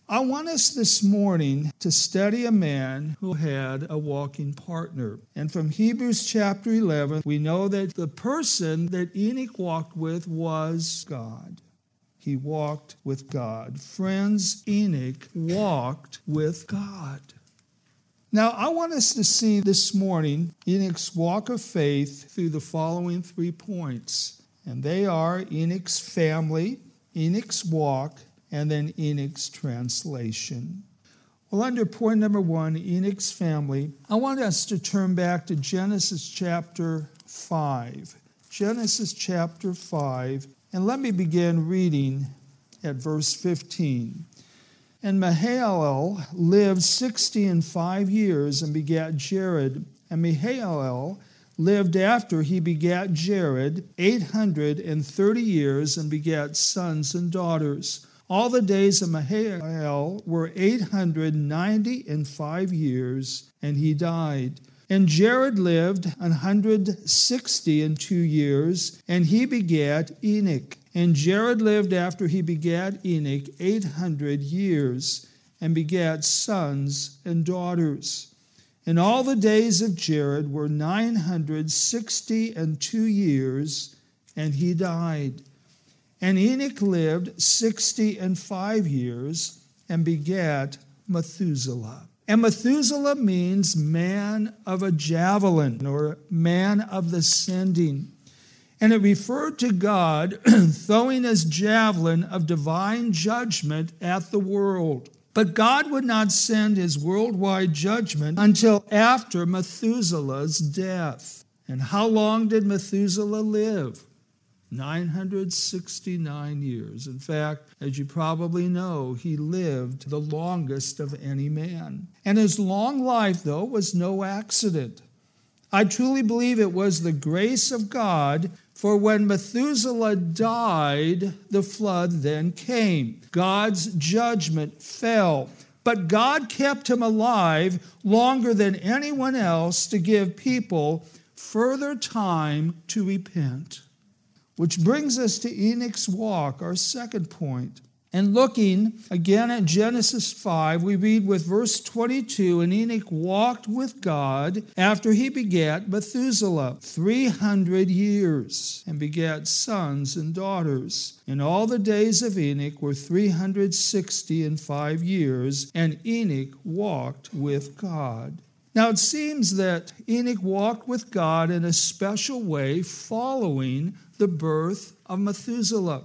I want us this morning to study a man who had a walking partner. And from Hebrews chapter 11, we know that the person that Enoch walked with was God. He walked with God. Friends, Enoch walked with God. Now, I want us to see this morning Enoch's walk of faith through the following 3 points. And they are Enoch's family, Enoch's walk, and then Enoch's translation. Well, under point number 1, Enoch's family, I want us to turn back to Genesis chapter 5. Genesis chapter 5, and let me begin reading at verse 15. And Mahalalel lived 65 years and begat Jared. And Mahalalel lived after he begat Jared 830 years and begat sons and daughters. All the days of Mahalalel were 895 years, and he died. And Jared lived 162 years, and he begat Enoch. And Jared lived after he begat Enoch 800 years, and begat sons and daughters. And all the days of Jared were 962 years, and he died. And Enoch lived 65 years, and begat Methuselah. And Methuselah means man of a javelin, or man of the sending. And it referred to God throwing his javelin of divine judgment at the world. But God would not send his worldwide judgment until after Methuselah's death. And how long did Methuselah live? 969 years. In fact, as you probably know, he lived the longest of any man. And his long life, though, was no accident. I truly believe it was the grace of God, for when Methuselah died, the flood then came. God's judgment fell. But God kept him alive longer than anyone else to give people further time to repent. Which brings us to Enoch's walk, our second point. And looking again at Genesis 5, we read with verse 22, and Enoch walked with God after he begat Methuselah 300 years, and begat sons and daughters. And all the days of Enoch were 365 years, and Enoch walked with God. Now it seems that Enoch walked with God in a special way following the birth of Methuselah.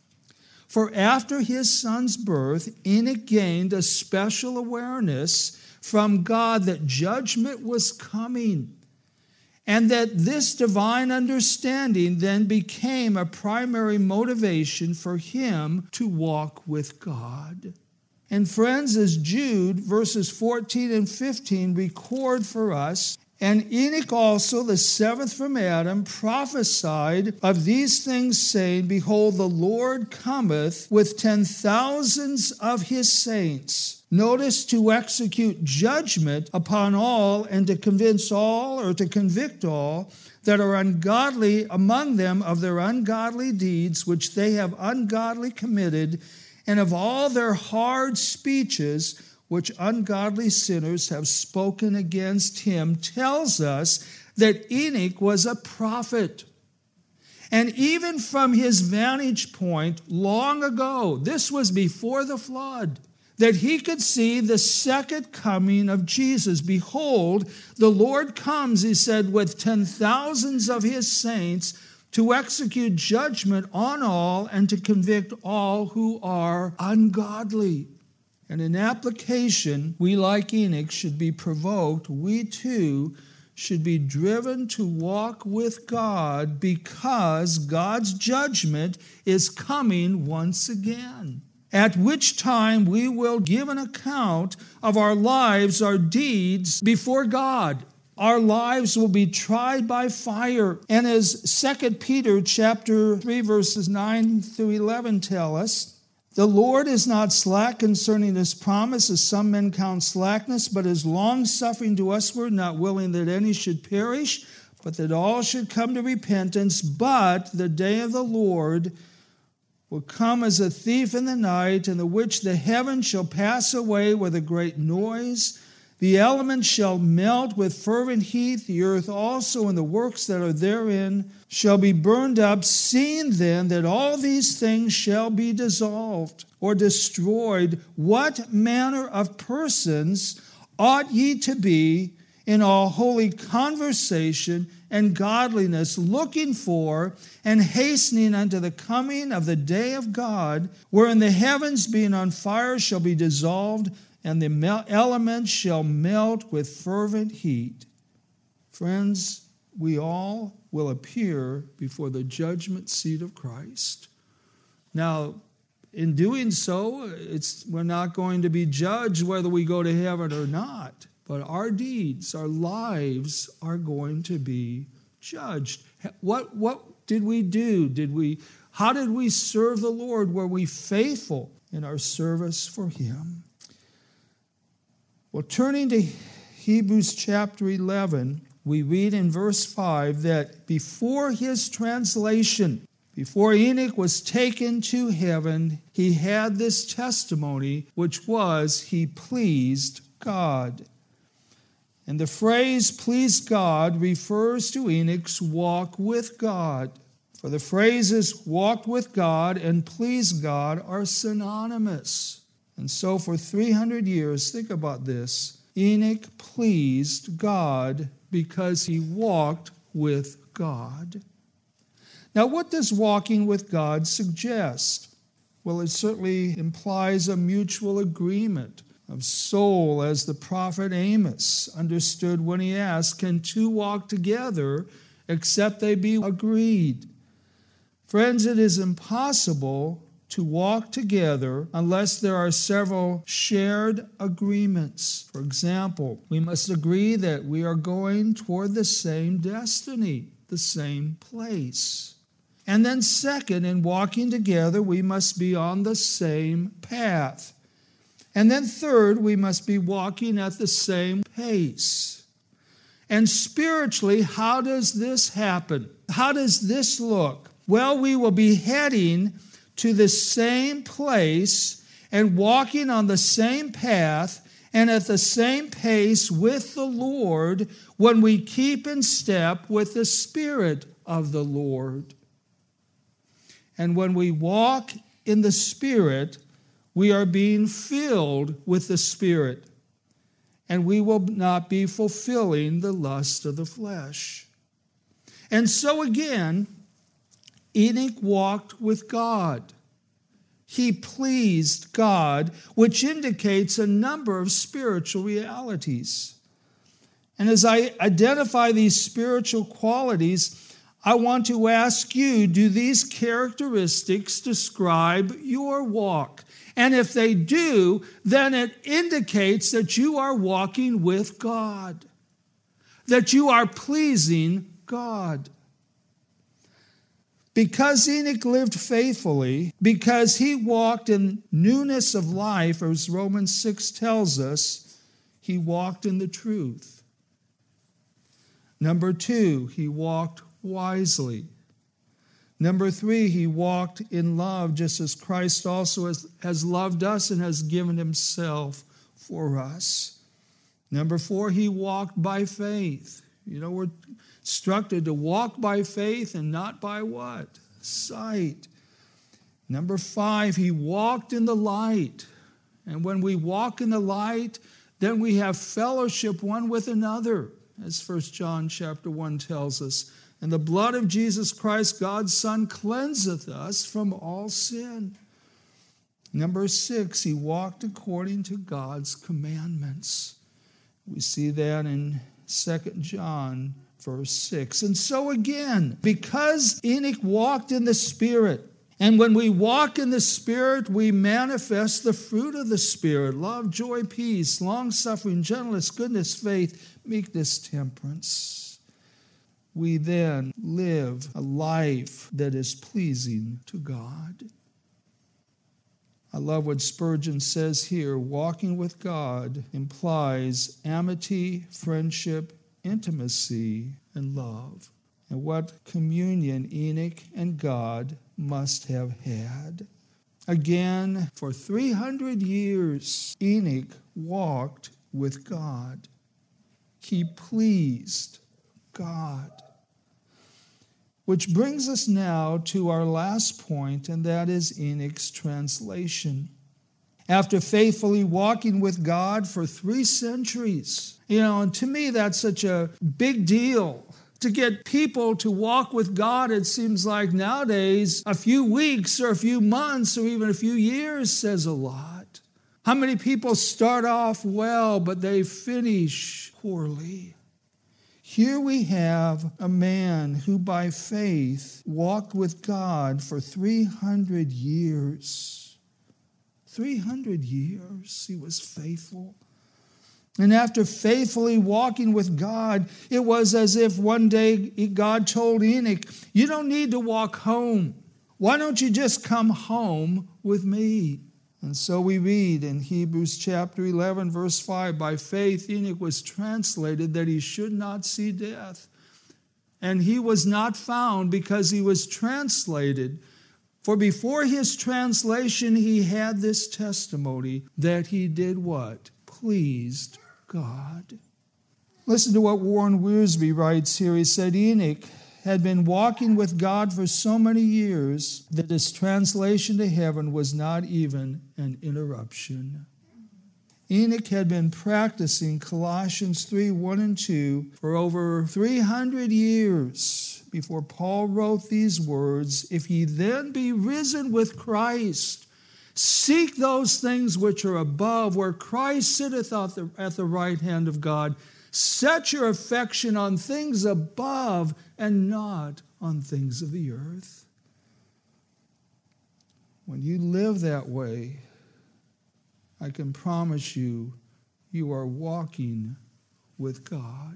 For after his son's birth, Enoch gained a special awareness from God that judgment was coming, and that this divine understanding then became a primary motivation for him to walk with God. And friends, as Jude verses 14 and 15 record for us, and Enoch also, the seventh from Adam, prophesied of these things, saying, Behold, the Lord cometh with 10,000s of his saints. Notice, to execute judgment upon all, and to convince all, or to convict all, that are ungodly among them of their ungodly deeds, which they have ungodly committed, and of all their hard speeches, which ungodly sinners have spoken against him, tells us that Enoch was a prophet. And even from his vantage point long ago, this was before the flood, that he could see the second coming of Jesus. Behold, the Lord comes, he said, with 10,000s of his saints to execute judgment on all and to convict all who are ungodly. And in application, we like Enoch should be provoked. We too should be driven to walk with God, because God's judgment is coming once again, at which time we will give an account of our lives, our deeds before God. Our lives will be tried by fire. And as 2 Peter chapter 3, verses 9 through 11 tell us, the Lord is not slack concerning his promise, as some men count slackness, but is long-suffering to usward, not willing that any should perish, but that all should come to repentance. But the day of the Lord will come as a thief in the night, in the which the heavens shall pass away with a great noise. The elements shall melt with fervent heat. The earth also and the works that are therein shall be burned up. Seeing then that all these things shall be dissolved or destroyed, what manner of persons ought ye to be in all holy conversation and godliness, looking for and hastening unto the coming of the day of God, wherein the heavens being on fire shall be dissolved, and the elements shall melt with fervent heat. Friends, we all will appear before the judgment seat of Christ. Now, in doing so, we're not going to be judged whether we go to heaven or not, but our deeds, our lives are going to be judged. What did we do? How did we serve the Lord? Were we faithful in our service for Him? Well, turning to Hebrews chapter 11, we read in verse 5 that before his translation, before Enoch was taken to heaven, he had this testimony, which was he pleased God. And the phrase pleased God refers to Enoch's walk with God. For the phrases walked with God and pleased God are synonymous. And so for 300 years, think about this, Enoch pleased God because he walked with God. Now, what does walking with God suggest? Well, it certainly implies a mutual agreement of soul, as the prophet Amos understood when he asked, can two walk together except they be agreed? Friends, it is impossible to walk together unless there are several shared agreements. For example, we must agree that we are going toward the same destiny, the same place. And then second, in walking together, we must be on the same path. And then third, we must be walking at the same pace. And spiritually, how does this happen? How does this look? Well, we will be heading to the same place and walking on the same path and at the same pace with the Lord when we keep in step with the Spirit of the Lord. And when we walk in the Spirit, we are being filled with the Spirit, and we will not be fulfilling the lust of the flesh. And so again, Enoch walked with God. He pleased God, which indicates a number of spiritual realities. And as I identify these spiritual qualities, I want to ask you, do these characteristics describe your walk? And if they do, then it indicates that you are walking with God, that you are pleasing God. Because Enoch lived faithfully, because he walked in newness of life, as Romans 6 tells us, he walked in the truth. Number 2, he walked wisely. Number 3, he walked in love, just as Christ also has loved us and has given himself for us. Number 4, he walked by faith. You know, we're instructed to walk by faith and not by what? Sight. Number 5, he walked in the light. And when we walk in the light, then we have fellowship one with another, as 1 John chapter 1 tells us. And the blood of Jesus Christ, God's Son, cleanseth us from all sin. Number 6, he walked according to God's commandments. We see that in 2 John verse 6. And so again, because Enoch walked in the Spirit, and when we walk in the Spirit, we manifest the fruit of the Spirit: love, joy, peace, long-suffering, gentleness, goodness, faith, meekness, temperance. We then live a life that is pleasing to God. I love what Spurgeon says here. Walking with God implies amity, friendship, intimacy, and love. And what communion Enoch and God must have had. Again, for 300 years, Enoch walked with God. He pleased God. Which brings us now to our last point, and that is Enoch's translation. After faithfully walking with God for 3 centuries, and to me that's such a big deal. To get people to walk with God, it seems like nowadays a few weeks or a few months or even a few years says a lot. How many people start off well, but they finish poorly? Here we have a man who by faith walked with God for 300 years. 300 years he was faithful. And after faithfully walking with God, it was as if one day God told Enoch, you don't need to walk home. Why don't you just come home with me? And so we read in Hebrews chapter 11, verse 5, by faith Enoch was translated that he should not see death. And he was not found because he was translated. For before his translation, he had this testimony that he did what? Pleased God. Listen to what Warren Wiersbe writes here. He said, Enoch had been walking with God for so many years that his translation to heaven was not even an interruption. Enoch had been practicing Colossians 3, 1 and 2 for over 300 years before Paul wrote these words, if ye then be risen with Christ, seek those things which are above, where Christ sitteth at the right hand of God. Set your affection on things above and not on things of the earth. When you live that way, I can promise you, you are walking with God.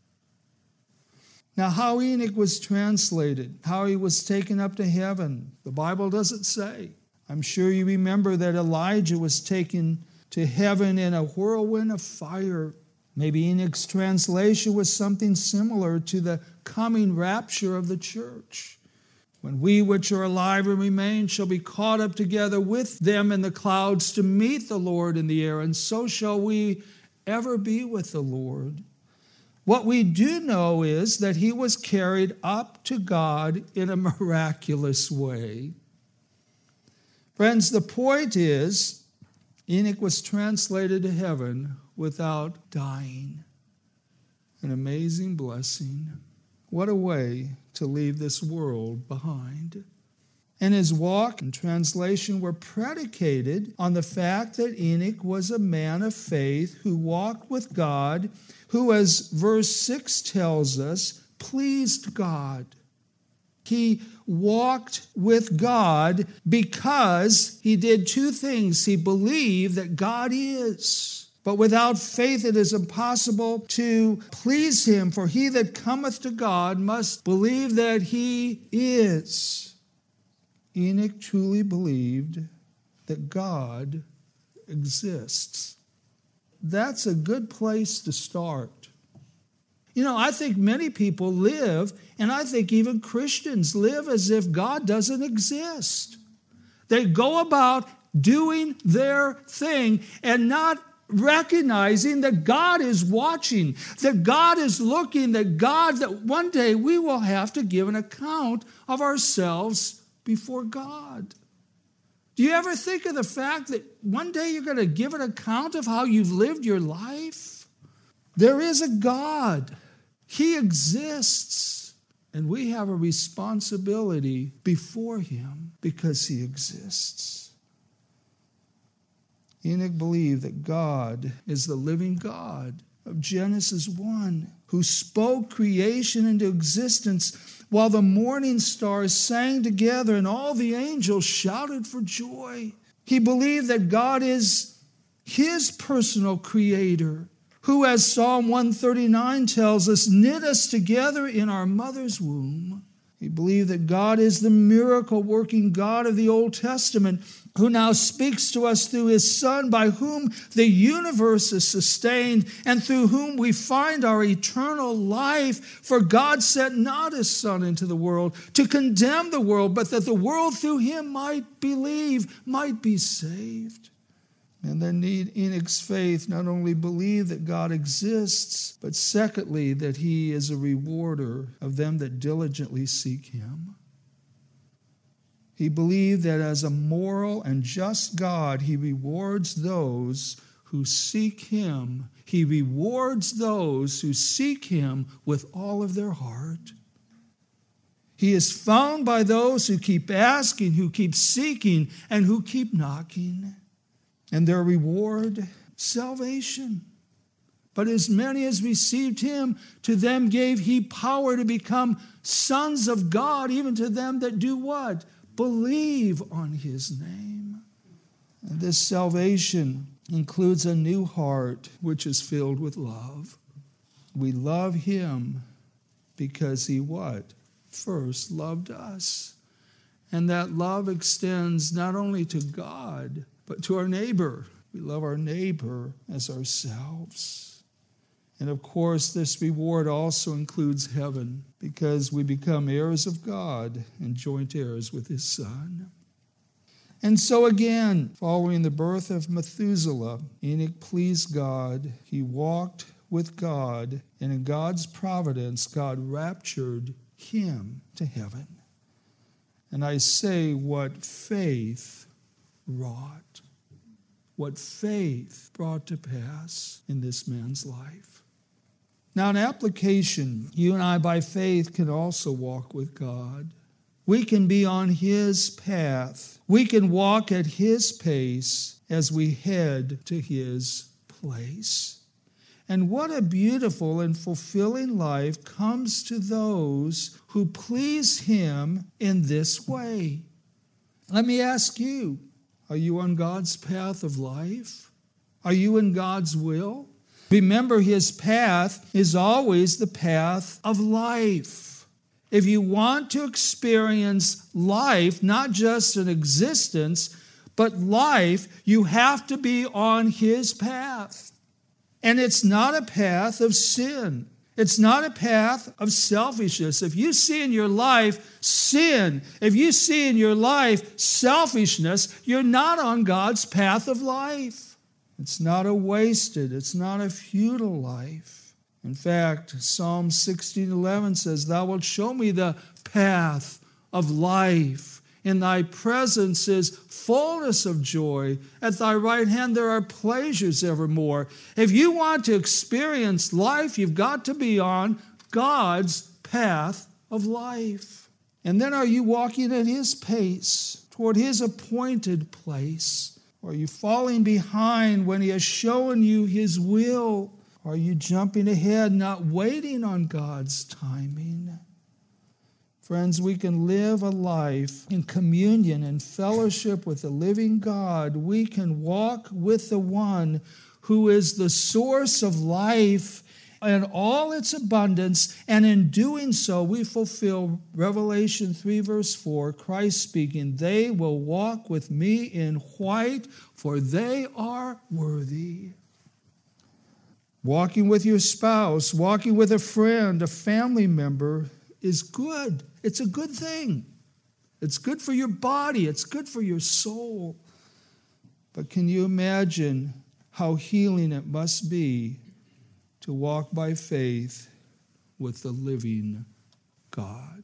Now, how Enoch was translated, how he was taken up to heaven, the Bible doesn't say. I'm sure you remember that Elijah was taken to heaven in a whirlwind of fire. Maybe Enoch's translation was something similar to the coming rapture of the church. When we which are alive and remain shall be caught up together with them in the clouds to meet the Lord in the air, and so shall we ever be with the Lord. What we do know is that he was carried up to God in a miraculous way. Friends, the point is, Enoch was translated to heaven without dying. An amazing blessing. What a way to leave this world behind. And his walk and translation were predicated on the fact that Enoch was a man of faith who walked with God, who, as verse 6 tells us, pleased God. He walked with God because he did 2 things. He believed that God is. But without faith it is impossible to please him, for he that cometh to God must believe that he is. Enoch truly believed that God exists. That's a good place to start. I think many people live, and I think even Christians live as if God doesn't exist. They go about doing their thing and not recognizing that God is watching, that God is looking, that one day we will have to give an account of ourselves before God. Do you ever think of the fact that one day you're going to give an account of how you've lived your life? There is a God. He exists, and we have a responsibility before him because he exists. Enoch believed that God is the living God of Genesis 1, who spoke creation into existence while the morning stars sang together and all the angels shouted for joy. He believed that God is his personal creator, who, as Psalm 139 tells us, knit us together in our mother's womb. He believed that God is the miracle-working God of the Old Testament, who now speaks to us through his Son, by whom the universe is sustained and through whom we find our eternal life. For God sent not his Son into the world to condemn the world, but that the world through him might believe, might be saved. And then Enoch's faith not only believed that God exists, but secondly, that he is a rewarder of them that diligently seek him. He believed that as a moral and just God, he rewards those who seek him. He rewards those who seek him with all of their heart. He is found by those who keep asking, who keep seeking, and who keep knocking. And their reward, salvation. But as many as received him, to them gave he power to become sons of God, even to them that do what? Believe on his name. And this salvation includes a new heart, which is filled with love. We love him because he what? First loved us. And that love extends not only to God, but to our neighbor. We love our neighbor as ourselves. And of course, this reward also includes heaven, because we become heirs of God and joint heirs with his Son. And so again, following the birth of Methuselah, Enoch pleased God. He walked with God, and in God's providence, God raptured him to heaven. And I say, what faith wrought. What faith brought to pass in this man's life. Now, in application, you and I by faith can also walk with God. We can be on his path. We can walk at his pace as we head to his place. And what a beautiful and fulfilling life comes to those who please him in this way. Let me ask you, are you on God's path of life? Are you in God's will? Remember, his path is always the path of life. If you want to experience life, not just an existence, but life, you have to be on his path. And it's not a path of sin. It's not a path of selfishness. If you see in your life sin, if you see in your life selfishness, you're not on God's path of life. It's not a wasted, it's not a futile life. In fact, Psalm 16:11 says, "Thou wilt show me the path of life. In thy presence is fullness of joy. At thy right hand there are pleasures evermore." If you want to experience life, you've got to be on God's path of life. And then, are you walking at his pace, toward his appointed place? Or are you falling behind when he has shown you his will? Or are you jumping ahead, not waiting on God's timing? Friends, we can live a life in communion and fellowship with the living God. We can walk with the one who is the source of life and all its abundance, and in doing so, we fulfill Revelation 3, verse 4, Christ speaking, "They will walk with me in white, for they are worthy." Walking with your spouse, walking with a friend, a family member, is good. It's a good thing. It's good for your body. It's good for your soul. But can you imagine how healing it must be to walk by faith with the living God?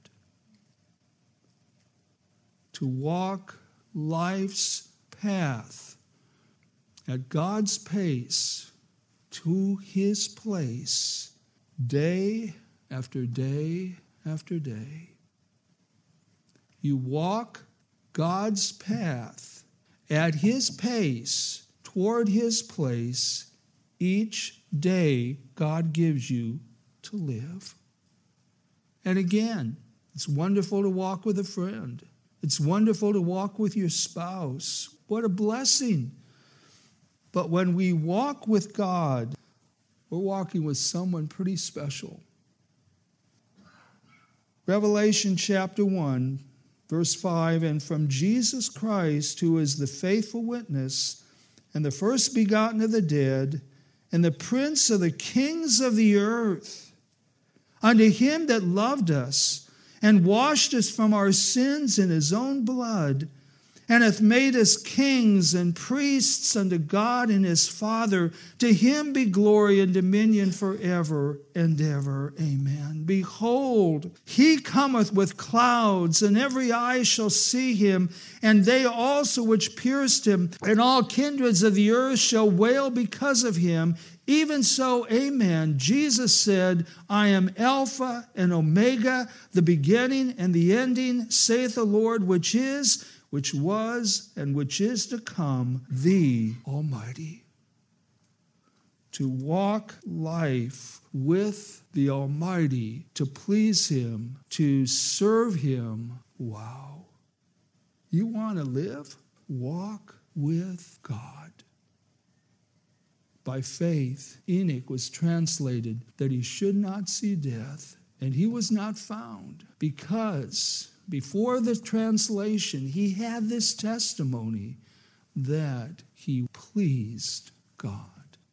To walk life's path at God's pace to his place, day after day after day. You walk God's path at his pace toward his place each day God gives you to live. And again, it's wonderful to walk with a friend. It's wonderful to walk with your spouse. What a blessing. But when we walk with God, we're walking with someone pretty special. Revelation chapter 1, verse 5, and from Jesus Christ, who is the faithful witness, and the first begotten of the dead, and the prince of the kings of the earth, unto him that loved us, and washed us from our sins in his own blood, and hath made us kings and priests unto God and his Father. To him be glory and dominion forever and ever. Amen. Behold, he cometh with clouds, and every eye shall see him, and they also which pierced him, and all kindreds of the earth shall wail because of him. Even so, amen. Jesus said, I am Alpha and Omega, the beginning and the ending, saith the Lord, which is, which was, and which is to come, the Almighty. To walk life with the Almighty, to please him, to serve him. Wow. You want to live? Walk with God. By faith, Enoch was translated that he should not see death, and he was not found, because before the translation, he had this testimony that he pleased God.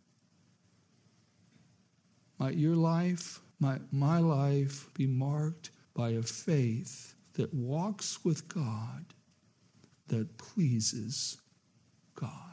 Might your life, my life be marked by a faith that walks with God, that pleases God.